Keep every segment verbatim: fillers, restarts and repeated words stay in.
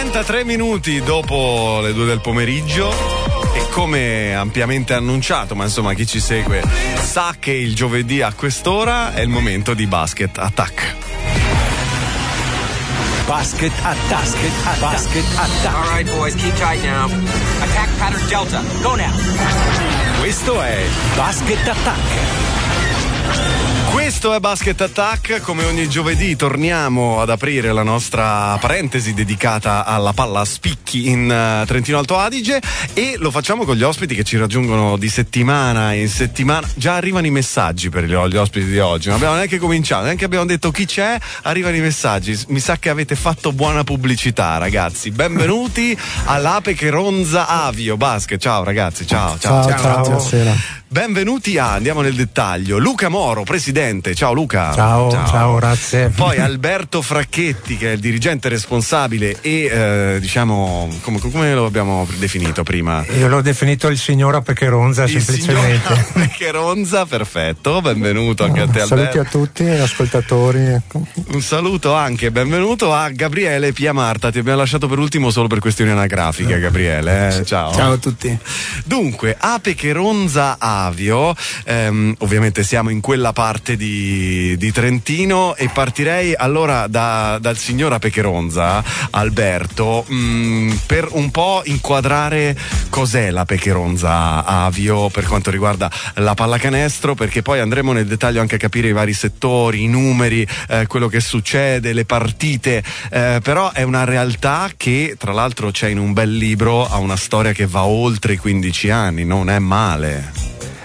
trentatré minuti dopo le due del pomeriggio e come ampiamente annunciato, ma insomma chi ci segue sa che il giovedì a quest'ora è il momento di Basket Attack. Basket Attack. Basket Attack. All right, boys, keep tight now. Attack pattern Delta. Go now. Questo è Basket Attack. Questo è Basket Attack, come ogni giovedì torniamo ad aprire la nostra parentesi dedicata alla palla a spicchi in uh, Trentino Alto Adige e lo facciamo con gli ospiti che ci raggiungono di settimana in settimana. Già arrivano i messaggi per gli, gli ospiti di oggi, non abbiamo neanche cominciato, neanche abbiamo detto chi c'è, arrivano i messaggi. Mi sa che avete fatto buona pubblicità, ragazzi. Benvenuti all'Ape Cheronza Avio Basket. Ciao ragazzi, ciao ciao ciao, ciao. Buonasera. Benvenuti a, andiamo nel dettaglio, Luca Moro, presidente. Ciao Luca. Ciao, ciao, ciao, grazie. Poi Alberto Fracchetti, che è il dirigente responsabile e eh, diciamo, come, come lo abbiamo definito prima? Io l'ho definito il signor Ape Cheronza, il semplicemente. Ape Cheronza, perfetto, benvenuto anche a te Alberto. Saluti a tutti gli ascoltatori. Ecco. Un saluto anche, benvenuto a Gabriele Piamarta, ti abbiamo lasciato per ultimo solo per questioni anagrafiche, Gabriele. Eh? Ciao. Ciao a tutti. Dunque, Ape Cheronza Avio, ehm, ovviamente siamo in quella parte di, di Trentino e partirei allora da, dal signor Ape Cheronza, Alberto, mh, per un po' inquadrare cos'è l'Ape Cheronza Avio per quanto riguarda la pallacanestro, perché poi andremo nel dettaglio anche a capire i vari settori, i numeri, eh, quello che succede, le partite, eh, però è una realtà che tra l'altro c'è in un bel libro, ha una storia che va oltre i quindici anni, non è male.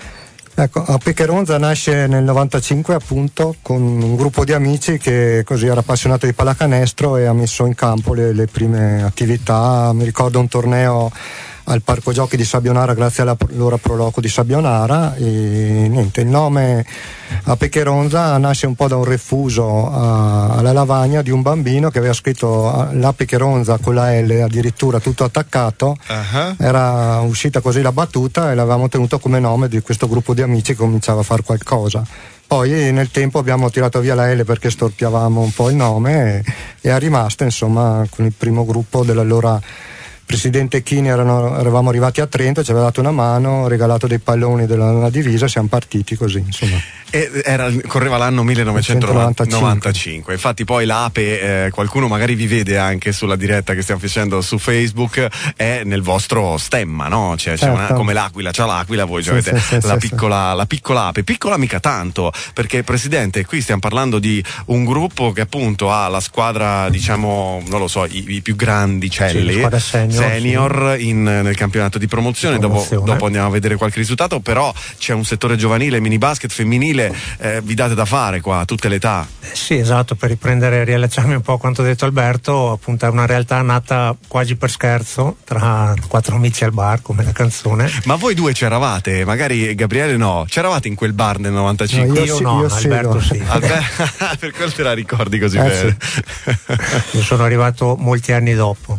Ecco, Ape Cheronza nasce nel novantacinque appunto con un gruppo di amici che così era appassionato di pallacanestro e ha messo in campo le, le prime attività. Mi ricordo un torneo al Parco Giochi di Sabbionara grazie alla loro Proloco di Sabbionara e niente, il nome Ape Cheronza nasce un po' da un refuso a, alla lavagna di un bambino che aveva scritto l'Ape Cheronza con la L addirittura tutto attaccato. Uh-huh. Era uscita così la battuta e l'avevamo tenuto come nome di questo gruppo di amici che cominciava a fare qualcosa. Poi nel tempo abbiamo tirato via la L perché storpiavamo un po' il nome e, e è rimasta insomma con il primo gruppo dell'allora presidente Chini. Erano, eravamo arrivati a Trento, ci aveva dato una mano, regalato dei palloni della, della divisa, siamo partiti così insomma. E era, correva l'anno millenovecentonovantacinque, infatti poi l'Ape, eh, qualcuno magari vi vede anche sulla diretta che stiamo facendo su Facebook, è nel vostro stemma, no? Cioè, certo. C'è una, come l'aquila c'ha l'aquila, voi sì, avete sì, sì, la, sì, piccola, sì. la piccola Ape, piccola mica tanto, perché presidente qui stiamo parlando di un gruppo che appunto ha la squadra, diciamo, non lo so, i, i più grandicelli, sì, squadra senior, senior sì. in, nel campionato di promozione, di promozione. Dopo, dopo andiamo a vedere qualche risultato, però c'è un settore giovanile, mini basket femminile. Eh, vi date da fare qua a tutte le età? Eh sì, esatto, per riprendere e riallacciarmi un po' a quanto ha detto Alberto, appunto è una realtà nata quasi per scherzo tra quattro amici al bar, come la canzone. Ma voi due c'eravate? Magari Gabriele no, c'eravate in quel bar nel novantacinque? No, io, io no, io Alberto sì, sì. Alber- per quello te la ricordi così eh, bene. Sì. Io sono arrivato molti anni dopo.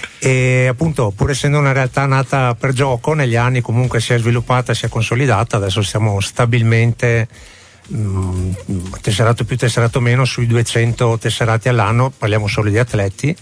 E appunto, pur essendo una realtà nata per gioco, negli anni comunque si è sviluppata, si è consolidata, adesso siamo stabilmente mh, tesserato più tesserato meno sui duecento tesserati all'anno, parliamo solo di atleti,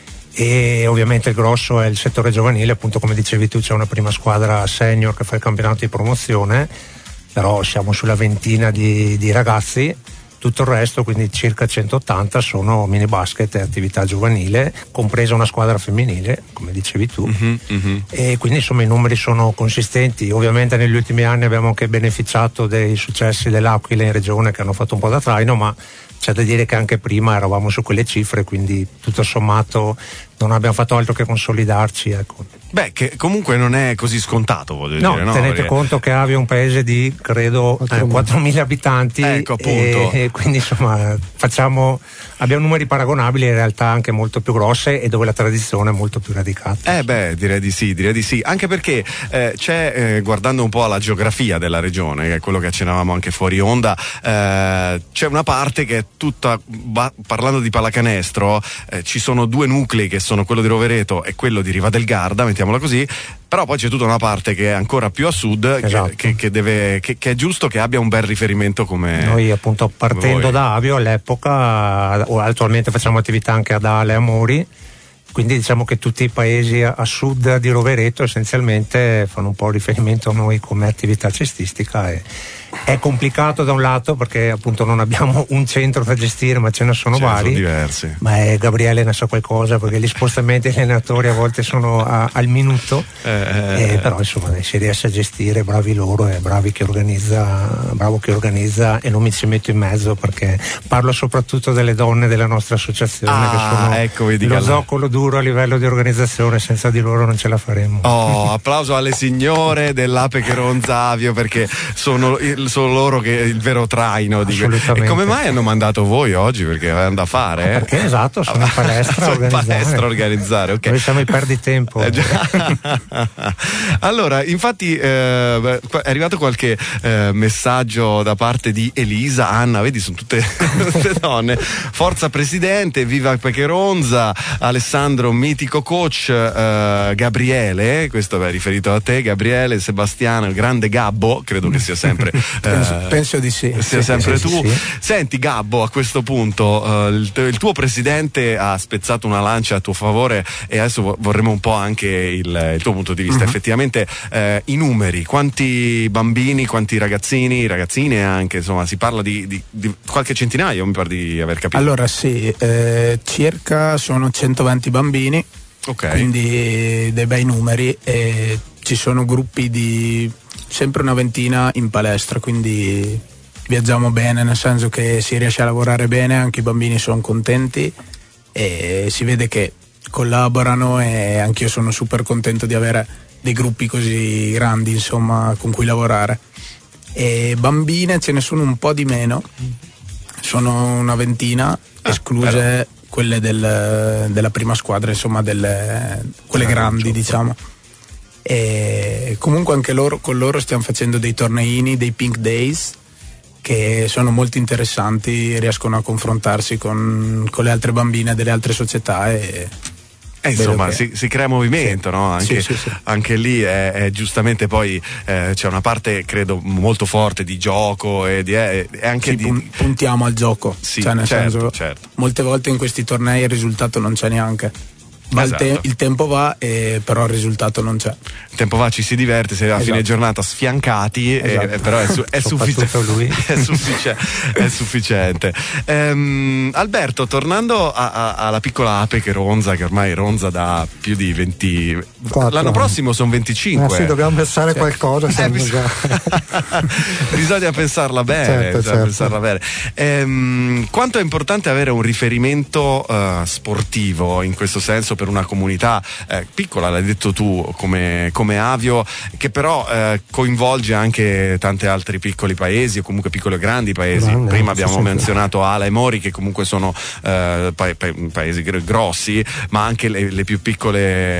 e ovviamente il grosso è il settore giovanile, appunto come dicevi tu c'è una prima squadra senior che fa il campionato di promozione, però siamo sulla ventina di, di ragazzi. Tutto il resto, quindi circa centottanta, sono mini basket e attività giovanile, compresa una squadra femminile, come dicevi tu. Uh-huh, uh-huh. E quindi insomma i numeri sono consistenti. Ovviamente negli ultimi anni abbiamo anche beneficiato dei successi dell'Aquila in regione che hanno fatto un po' da traino, ma c'è da dire che anche prima eravamo su quelle cifre, quindi tutto sommato non abbiamo fatto altro che consolidarci, ecco. Beh, che comunque non è così scontato, voglio no, dire, no? Tenete Perché... conto che Avio è un paese di, credo, eh, quattromila abitanti, ecco, appunto. E, e quindi insomma facciamo, abbiamo numeri paragonabili, in realtà anche molto più grosse e dove la tradizione è molto più radicata. Eh beh, direi di sì, direi di sì, anche perché eh, c'è, eh, guardando un po' alla geografia della regione, che è quello che accennavamo anche fuori onda, eh, c'è una parte che è tutta, ba- parlando di pallacanestro, eh, ci sono due nuclei che sono quello di Rovereto e quello di Riva del Garda, mettiamola così, però poi c'è tutta una parte che è ancora più a sud, esatto. che, che, che, deve, che, che è giusto che abbia un bel riferimento come noi, appunto, partendo da Avio all'epoca, attualmente facciamo attività anche ad Ale e a Mori, quindi diciamo che tutti i paesi a, a sud di Rovereto essenzialmente fanno un po' riferimento a noi come attività cestistica. E è complicato da un lato perché appunto non abbiamo un centro da gestire, ma ce ne sono certo, vari, diversi. ma è, Gabriele ne sa qualcosa perché gli spostamenti degli allenatori a volte sono a, al minuto, eh, eh, però insomma si riesce a gestire, bravi loro e bravi chi organizza, bravo chi organizza, e non mi ci metto in mezzo perché parlo soprattutto delle donne della nostra associazione, ah, che sono ecco, vedi lo che zoccolo duro a livello di organizzazione, senza di loro non ce la faremmo. Oh, applauso alle signore dell'Ape Cheronza Avio, perché sono, sono loro che il vero traino di... E come mai hanno mandato voi oggi? Perché avevano da fare, eh? Perché esatto, sono in palestra a organizzare. palestra a organizzare, ok. Noi siamo i perditempo. Eh, allora, infatti eh, è arrivato qualche eh, messaggio da parte di Elisa, Anna, vedi, sono tutte, tutte donne. Forza Presidente, viva Pecheronza, Alessandro, mitico coach, eh, Gabriele, questo è riferito a te, Gabriele, Sebastiano, il grande Gabbo, credo che sia sempre eh, penso, penso di sì, sia sì, sempre sì, tu. sì. Senti Gabbo, a questo punto eh, il, il tuo presidente ha spezzato una lancia a tuo favore e adesso vorremmo un po' anche il, il tuo punto di vista. Mm-hmm. Effettivamente eh, i numeri, quanti bambini, quanti ragazzini, ragazzine anche, insomma si parla di, di, di qualche centinaio, mi pare di aver capito. Allora sì, eh, circa sono centoventi bambini, okay. Quindi dei bei numeri, e ci sono gruppi di sempre una ventina in palestra, quindi viaggiamo bene, nel senso che si riesce a lavorare bene, anche i bambini sono contenti e si vede che collaborano, e anch'io sono super contento di avere dei gruppi così grandi, insomma, con cui lavorare. E bambine ce ne sono un po' di meno, sono una ventina, ah, escluse però quelle del, della prima squadra, insomma, delle, quelle ah, grandi, diciamo. E comunque anche loro, con loro stiamo facendo dei torneini, dei Pink Days, che sono molto interessanti, riescono a confrontarsi con, con le altre bambine delle altre società e Eh, insomma, che... si, si crea movimento, sì, no? Anche, sì, sì, sì. anche lì è, è giustamente poi eh, c'è una parte, credo, molto forte di gioco e di, eh, e anche sì, di pun- puntiamo al gioco, sì, cioè nel certo, senso, certo. Molte volte in questi tornei il risultato non c'è neanche. Ma esatto. il, te- il tempo va, e però il risultato non c'è. Il tempo va, ci si diverte, se a esatto. fine giornata sfiancati, esatto. eh, però è, su- è, suffici- lui. è, suffici- è sufficiente. Ehm, Alberto, tornando a- a- alla piccola Ape che ronza, che ormai ronza da più di venti. Quattro. L'anno prossimo sono venticinque. Eh sì, dobbiamo pensare cioè, qualcosa. Eh, bisogna... bisogna pensarla bene. Certo, bisogna certo. pensarla bene. Ehm, quanto è importante avere un riferimento uh, sportivo in questo senso per una comunità eh, piccola, l'hai detto tu, come, come Avio, che però eh, coinvolge anche tanti altri piccoli paesi, o comunque piccoli e grandi paesi. Grande, Prima abbiamo sì, menzionato sì. Ala e Mori, che comunque sono eh, pa- pa- paesi grossi, ma anche le, le più piccole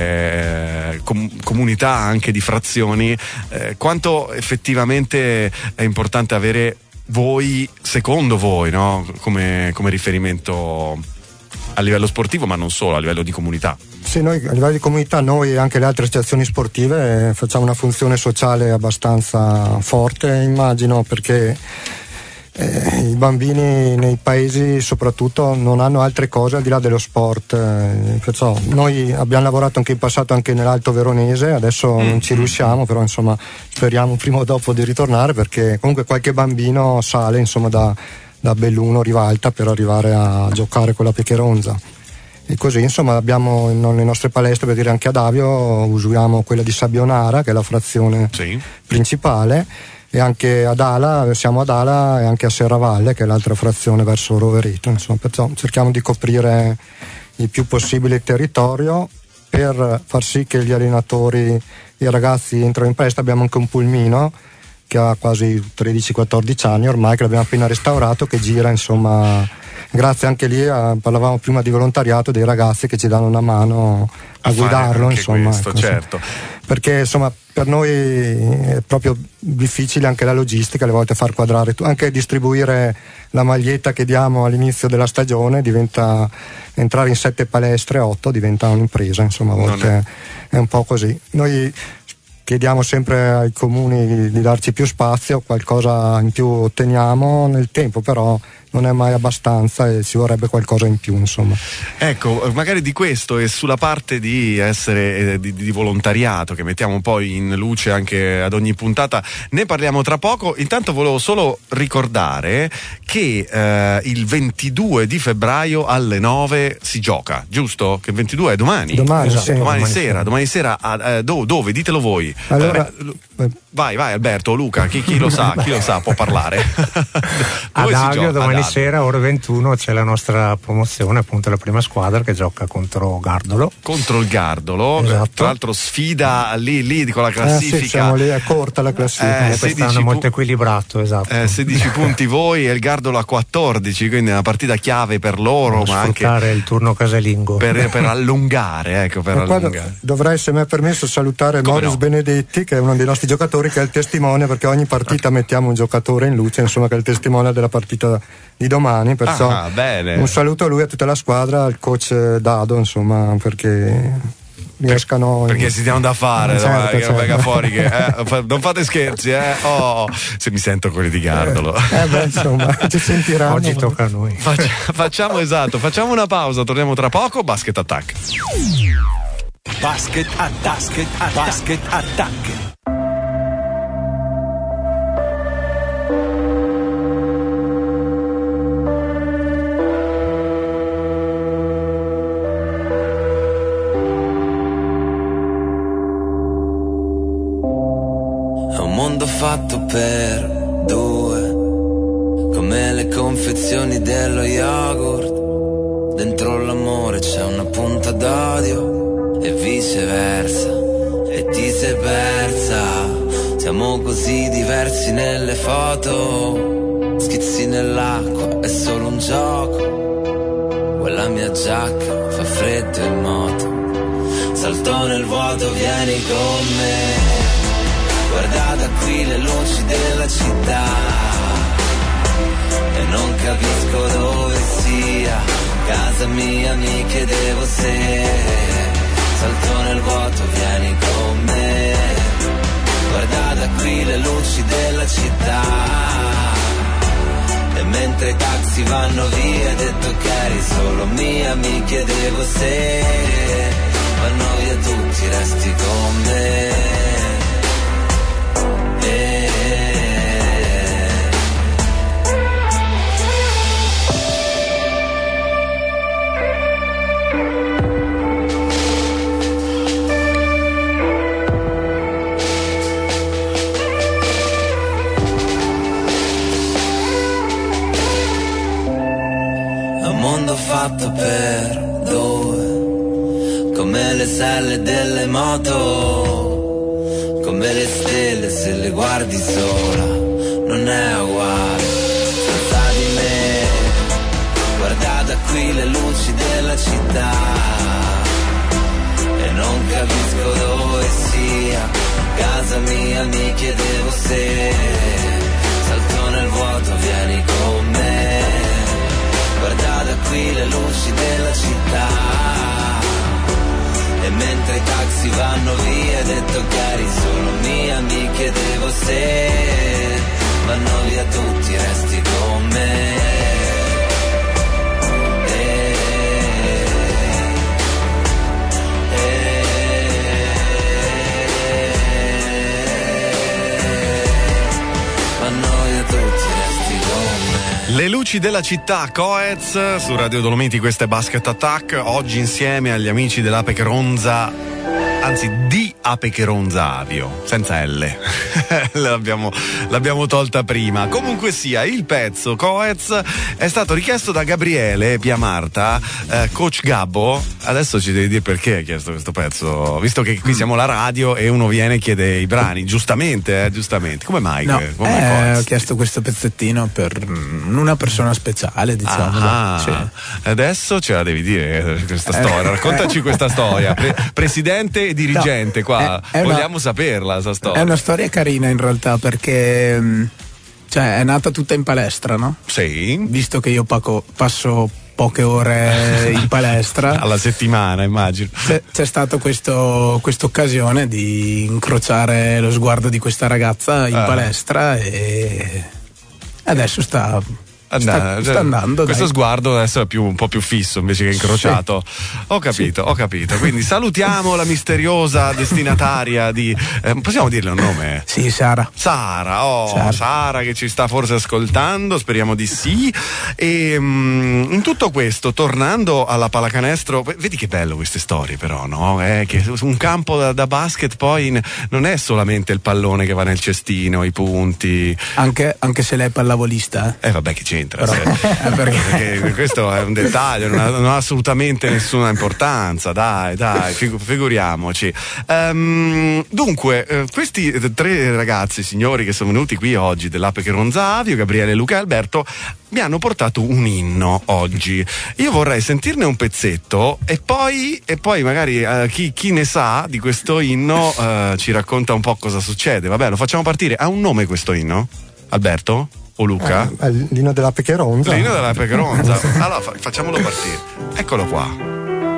eh, com- comunità, anche di frazioni. Eh, quanto effettivamente è importante avere voi, secondo voi, no? come, come riferimento a livello sportivo, ma non solo, a livello di comunità. Sì, noi a livello di comunità, noi e anche le altre associazioni sportive eh, facciamo una funzione sociale abbastanza forte, immagino, perché eh, i bambini nei paesi soprattutto non hanno altre cose al di là dello sport, eh, perciò noi abbiamo lavorato anche in passato anche nell'Alto Veronese, adesso mm. non ci riusciamo, però insomma speriamo prima o dopo di ritornare, perché comunque qualche bambino sale, insomma, da da Belluno, Rivalta, per arrivare a giocare con la Pecheronza. E così, insomma, abbiamo le nostre palestre, per dire, anche ad Avio usiamo quella di Sabbionara, che è la frazione sì. principale, e anche ad Ala, siamo ad Ala e anche a Serravalle, che è l'altra frazione verso Rovereto, insomma, perciò cerchiamo di coprire il più possibile il territorio per far sì che gli allenatori, i ragazzi entrano in palestra. Abbiamo anche un pulmino che ha quasi tredici quattordici anni ormai, che l'abbiamo appena restaurato, che gira, insomma, grazie anche lì a, parlavamo prima di volontariato, dei ragazzi che ci danno una mano a, a guidarlo, insomma, questo, ecco, certo. Sì. Perché insomma per noi è proprio difficile anche la logistica, alle volte far quadrare, anche distribuire la maglietta che diamo all'inizio della stagione, diventa entrare in sette palestre, otto, diventa un'impresa, insomma, a volte è... è un po' così. Noi chiediamo sempre ai comuni di darci più spazio, qualcosa in più otteniamo nel tempo, però non è mai abbastanza e ci vorrebbe qualcosa in più, insomma. Ecco, magari di questo e sulla parte di essere eh, di, di volontariato che mettiamo un po' in luce anche ad ogni puntata ne parliamo tra poco. Intanto volevo solo ricordare che eh, il ventidue di febbraio alle nove si gioca, giusto? Che il ventidue è domani? Domani, esatto, sì, domani, domani sera, sera. domani sera a, eh, do, dove? Ditelo voi. Allora, eh, vai, vai Alberto, Luca, chi, chi lo sa, chi lo sa può parlare. Ad Avio domani Ad sera ore ventuno c'è la nostra promozione, appunto la prima squadra che gioca contro Gardolo. Contro il Gardolo, esatto. Tra l'altro sfida lì, lì con la classifica. Eh sì, siamo lì, è corta la classifica. Eh, Quest'anno è molto equilibrato, esatto. Eh, sedici punti voi e il Gardolo a quattordici, quindi è una partita chiave per loro, per ma anche sfruttare il turno casalingo. Per, per allungare, ecco, per E poi allungare. dovrei, se mi è permesso, salutare Come Morris no? Benedetti, che è uno dei nostri giocatori, che è il testimone, perché ogni partita mettiamo un giocatore in luce, insomma, che è il testimone della partita di domani, perciò Ah, bene. un saluto a lui e a tutta la squadra, al coach Dado, insomma, perché riescano Perché si diamo da fare, Eh, certo, no, che certo. venga fuori che eh, fa- non fate scherzi, eh. Oh, se mi sento quelli di Gardolo. eh beh, insomma, ci sentiranno. Oggi tocca a noi. Faccia- facciamo esatto, facciamo una pausa, torniamo tra poco. Basket Attack. Basket Attack. Basket Attack. È un mondo fatto per due, come le confezioni dello yogurt. Dentro l'amore c'è una punta d'odio e viceversa, e ti sei persa. Siamo così diversi nelle foto, schizzi nell'acqua, è solo un gioco. Quella mia giacca fa freddo in moto, salto nel vuoto, vieni con me. Guarda da qui le luci della città e non capisco dove sia casa mia, mi chiedevo se salto nel vuoto, vieni con me. Guarda da qui le luci della città e mentre i taxi vanno via hai detto che eri solo mia, mi chiedevo se vanno via tutti, resti con me. Mondo fatto per due, come le selle delle moto, come le stelle se le guardi sola, non è uguale, senza di me. Guarda da qui le luci della città e non capisco dove sia casa mia, mi chiedevo se salto nel vuoto, vieni con me. Guarda da qui le luci della città e mentre i taxi vanno via hai detto che eri solo mia, mi chiedevo se vanno via tutti, resti con me. Eh, eh, vanno via tutti, resti con me. Le luci della città, Coez, su Radio Dolomiti, questo è Basket Attack. Oggi insieme agli amici dell'Ape Cheronza, anzi di Ape Cheronza Avio, senza L. l'abbiamo, l'abbiamo tolta prima. Comunque sia, il pezzo Coez è stato richiesto da Gabriele Piamarta, eh, coach Gabbo. Adesso ci devi dire perché hai chiesto questo pezzo, visto che qui siamo la radio e uno viene e chiede i brani, giustamente, eh, giustamente. Come mai? No, Come mai eh, Coez? ho chiesto questo pezzettino per una persona speciale, diciamo. Ah, Sì. adesso ce la devi dire questa storia. Raccontaci questa storia. Pre- presidente e dirigente, No, qua è- è una- vogliamo saperla questa storia. È una storia carina in realtà perché mh, cioè, è nata tutta in palestra, no? Sì. Visto che io paco- passo poche ore in palestra alla settimana, immagino. c'è, c'è stata questa occasione di incrociare lo sguardo di questa ragazza in Ah. palestra e adesso sta sta, sta andando. Questo dai. sguardo adesso è più, un po' più fisso invece che incrociato. Sì. Ho capito, sì. ho capito. Quindi salutiamo la misteriosa destinataria di. Eh, possiamo dirle un nome? Sì, Sara. Sara, oh, Sara. Sara che ci sta forse ascoltando, speriamo di sì. E um, in tutto questo, tornando alla pallacanestro, vedi che bello queste storie, però, no? Eh, che un campo da, da basket poi in, non è solamente il pallone che va nel cestino, i punti. Anche, anche se lei è pallavolista. Eh, vabbè, che c'entra? Se, eh, perché? perché questo è un dettaglio, non ha, non ha assolutamente nessuna importanza, dai, dai, figu- figuriamoci. Um, dunque, eh, questi tre ragazzi, signori, che sono venuti qui oggi dell'Ape che Ronza Avio, Gabriele, Luca e Alberto, mi hanno portato un inno oggi. Io vorrei sentirne un pezzetto e poi, e poi magari eh, chi, chi ne sa di questo inno eh, ci racconta un po' cosa succede. Vabbè, lo facciamo partire. Ha un nome questo inno? Alberto? O Luca? Eh, l'inno dell'Ape che Ronza. L'inno dell'Ape che Ronza. Allora fa- facciamolo partire. Eccolo qua.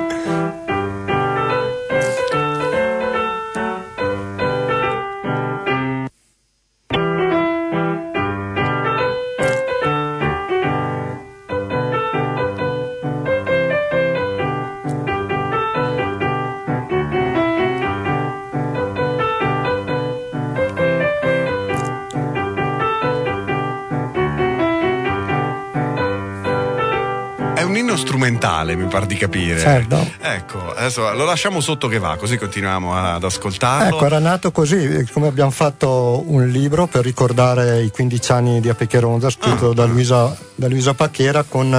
Strumentale, mi par di capire. Certo. Ecco, adesso lo lasciamo sotto che va, così continuiamo ad ascoltarlo. Ecco, era nato così, come abbiamo fatto un libro per ricordare i quindici anni di Ape che Ronza, scritto ah, da, Luisa, da Luisa Pacchiera, con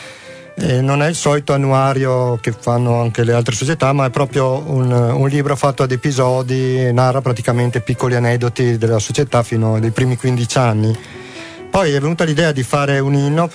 eh, non è il solito annuario che fanno anche le altre società, ma è proprio un, un libro fatto ad episodi, narra praticamente piccoli aneddoti della società fino ai primi quindici anni. Poi è venuta l'idea di fare un inno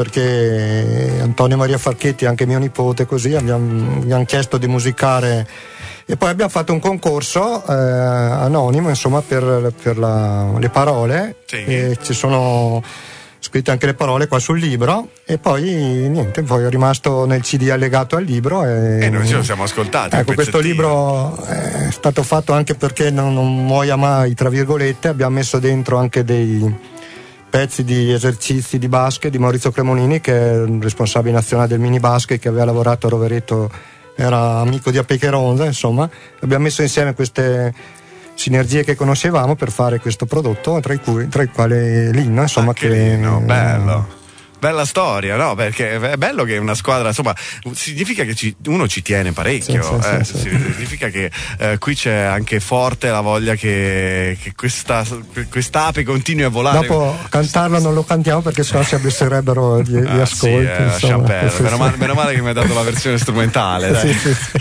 perché Antonio Maria Falchetti, anche mio nipote, così abbiamo, mi hanno chiesto di musicare e poi abbiamo fatto un concorso eh, anonimo, insomma, per, per la, le parole. Sì. E ci sono scritte anche le parole qua sul libro e poi niente, poi è rimasto nel C D allegato al libro e, e noi ce lo siamo ascoltati. Ecco, questo libro è stato fatto anche perché non, non muoia mai, tra virgolette. Abbiamo messo dentro anche dei pezzi di esercizi di basket di Maurizio Cremonini, che è il responsabile nazionale del mini basket, che aveva lavorato a Rovereto, era amico di Ape che Ronza, insomma. Abbiamo messo insieme queste sinergie che conoscevamo per fare questo prodotto, tra i, cui, tra i quali l'inno, insomma. Anche che l'inno, bello. Bella storia, no? Perché è bello che una squadra, insomma, significa che ci, uno ci tiene parecchio, sì, sì, eh, sì, sì. significa che eh, qui c'è anche forte la voglia che, che questa quest'ape continui a volare. Dopo cantarlo non lo cantiamo perché sennò si abbesserebbero gli, gli ah, ascolti. Sì, eh, lasciamo perdere. Meno, male, meno male che mi hai dato la versione strumentale. Dai. Sì, sì, sì.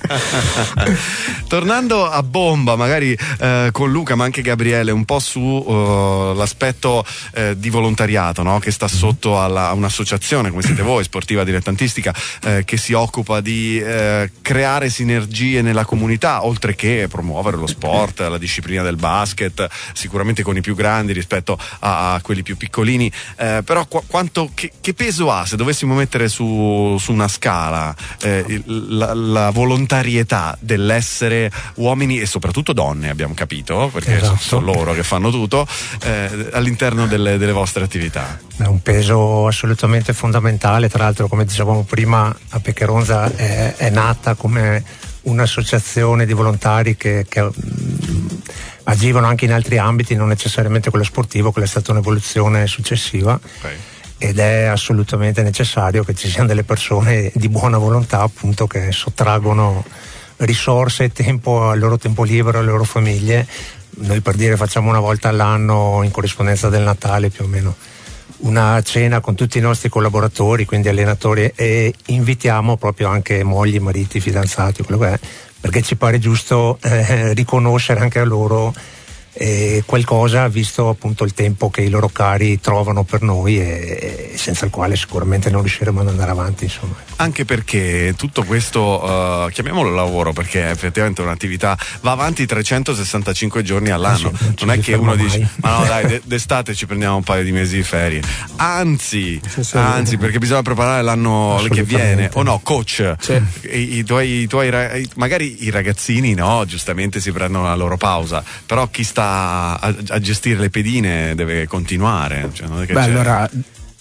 Tornando a bomba, magari eh, con Luca, ma anche Gabriele, un po' su uh, l'aspetto eh, di volontariato, no? Che sta sotto alla, a un'associazione come siete voi, sportiva dilettantistica, eh, che si occupa di eh, creare sinergie nella comunità, oltre che promuovere lo sport, la disciplina del basket, sicuramente con i più grandi rispetto a, a quelli più piccolini, eh, però qu- quanto, che, che peso ha, se dovessimo mettere su, su una scala eh, la, la volontarietà dell'essere uomini e soprattutto donne, abbiamo capito, perché esatto. sono loro che fanno tutto, eh, all'interno delle, delle vostre attività? È un peso assolutamente fondamentale. Tra l'altro, come dicevamo prima, Ape che Ronza è, è nata come un'associazione di volontari che, che mh, agivano anche in altri ambiti, non necessariamente quello sportivo. Quella è stata un'evoluzione successiva. Okay. Ed è assolutamente necessario che ci siano delle persone di buona volontà, appunto, che sottraggono risorse e tempo al loro tempo libero, alle loro famiglie. Noi, per dire, facciamo una volta all'anno, in corrispondenza del Natale più o meno, una cena con tutti i nostri collaboratori, quindi allenatori, e invitiamo proprio anche mogli, mariti, fidanzati, quello che è, perché ci pare giusto eh, riconoscere anche a loro eh, qualcosa, visto appunto il tempo che i loro cari trovano per noi e, e senza il quale sicuramente non riusciremo ad andare avanti, insomma. Anche perché tutto questo, uh, chiamiamolo lavoro, perché effettivamente è un'attività, va avanti trecentosessantacinque giorni all'anno. Eh sì, non è che uno mai. dice ma no dai, d'estate ci prendiamo un paio di mesi di ferie, anzi sì, sì, anzi perché bisogna preparare l'anno che viene, o no, coach, sì. I, i, tuoi, i tuoi magari i ragazzini, no, giustamente si prendono la loro pausa, però chi sta a, a gestire le pedine deve continuare, cioè, non è che Beh, c'è... allora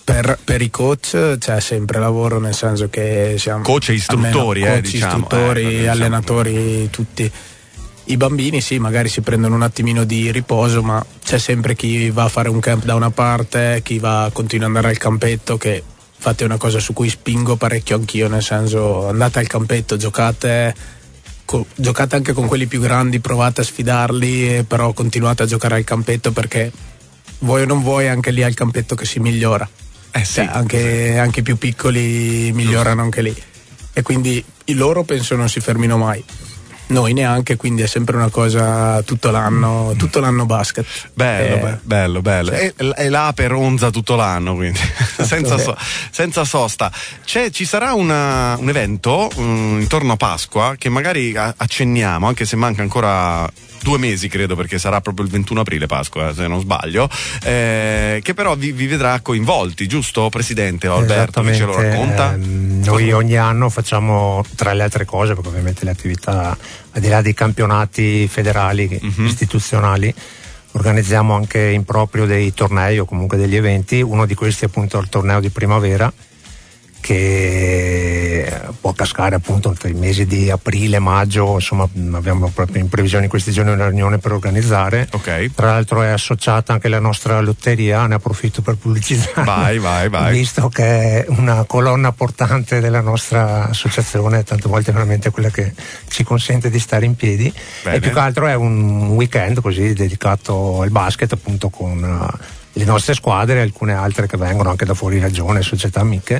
Per, per i coach c'è sempre lavoro, nel senso che siamo coach e istruttori, almeno, eh, coach, diciamo, istruttori, eh, diciamo. allenatori, tutti. I bambini sì, magari si prendono un attimino di riposo, ma c'è sempre chi va a fare un camp da una parte, chi va continua ad andare al campetto, che infatti è una cosa su cui spingo parecchio anch'io, nel senso andate al campetto, giocate co- giocate anche con quelli più grandi, provate a sfidarli, però continuate a giocare al campetto, perché vuoi o non vuoi anche lì al campetto che si migliora. Eh sì, cioè, anche, anche i più piccoli migliorano anche lì, e quindi i loro penso non si fermino mai, noi neanche, quindi è sempre una cosa tutto l'anno, tutto l'anno basket. Bello, eh, be- bello, bello. Sì. E, e là per Onza tutto l'anno, quindi senza, so- senza sosta. C'è, ci sarà una, un evento um, intorno a Pasqua che magari a- accenniamo, anche se manca ancora due mesi credo, perché sarà proprio il ventuno aprile Pasqua, se non sbaglio, eh, che però vi, vi vedrà coinvolti, giusto Presidente Alberto, che ce lo racconta? Ehm, noi ogni anno facciamo, tra le altre cose, perché ovviamente le attività al di là dei campionati federali, uh-huh. istituzionali, organizziamo anche in proprio dei tornei o comunque degli eventi. Uno di questi è appunto il torneo di primavera, che può cascare appunto tra i mesi di aprile, maggio, insomma abbiamo proprio in previsione in questi giorni una riunione per organizzare. Okay. Tra l'altro è associata anche la nostra lotteria, ne approfitto per pubblicizzare. Vai, vai, vai. Visto che è una colonna portante della nostra associazione, tante volte veramente quella che ci consente di stare in piedi. Bene. E più che altro è un weekend così dedicato al basket, appunto con uh, le nostre squadre e alcune altre che vengono anche da fuori regione, società amiche.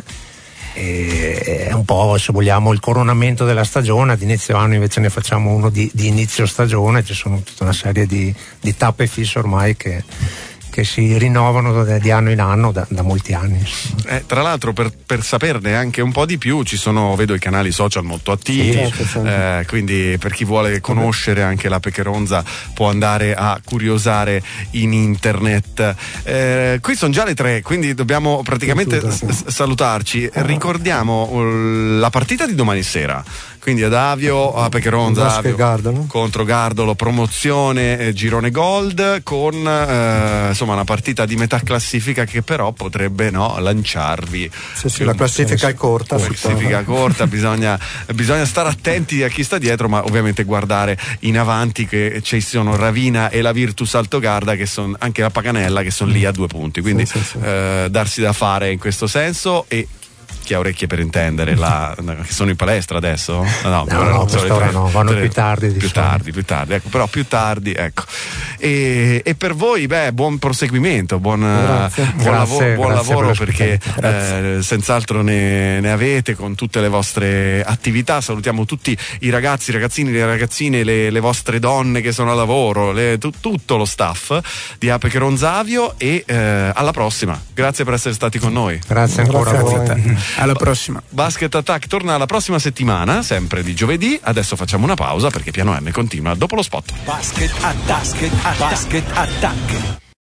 E è un po', se vogliamo, il coronamento della stagione. Ad inizio anno invece ne facciamo uno di, di inizio stagione, ci sono tutta una serie di, di tappe fisse ormai che, che si rinnovano di anno in anno da, da molti anni. Eh, tra l'altro per, per saperne anche un po' di più ci sono, vedo i canali social molto attivi, sì, certo, certo. Eh, quindi per chi vuole conoscere anche la Pecheronza può andare a curiosare in internet. Eh, qui sono già le tre, quindi dobbiamo praticamente s- salutarci. Ricordiamo uh, la partita di domani sera. Quindi ad Avio, a Pecheronza, Avio, Gardolo. contro Gardolo, promozione, eh, girone gold, con eh, insomma una partita di metà classifica che però potrebbe no, lanciarvi. Sì, sì, la classifica è corta. La classifica è corta, bisogna, bisogna stare attenti a chi sta dietro, ma ovviamente guardare in avanti, che ci sono Ravina e la Virtus Altogarda, che sono anche la Paganella, che sono lì a due punti. Quindi sì, sì, sì. Eh, darsi da fare in questo senso. E chi ha orecchie per intendere, la, che sono in palestra adesso? No, no, no, no, quest'ora no, vanno tre, più tardi. Più tardi, più tardi, ecco, però più tardi, ecco. E, e per voi, beh, buon proseguimento, buon, grazie. buon grazie, lavoro, buon grazie lavoro per perché eh, senz'altro ne, ne avete con tutte le vostre attività. Salutiamo tutti i ragazzi, i ragazzini, le ragazzine, le, le vostre donne che sono a lavoro, le, tu, tutto lo staff di A Pecheronza Avio, e eh, alla prossima. Grazie per essere stati con noi. Grazie ancora grazie a voi. Alla prossima. Basket Attack torna la prossima settimana, sempre di giovedì. Adesso facciamo una pausa perché Piano M continua dopo lo spot. Basket Attack. Basket Attack.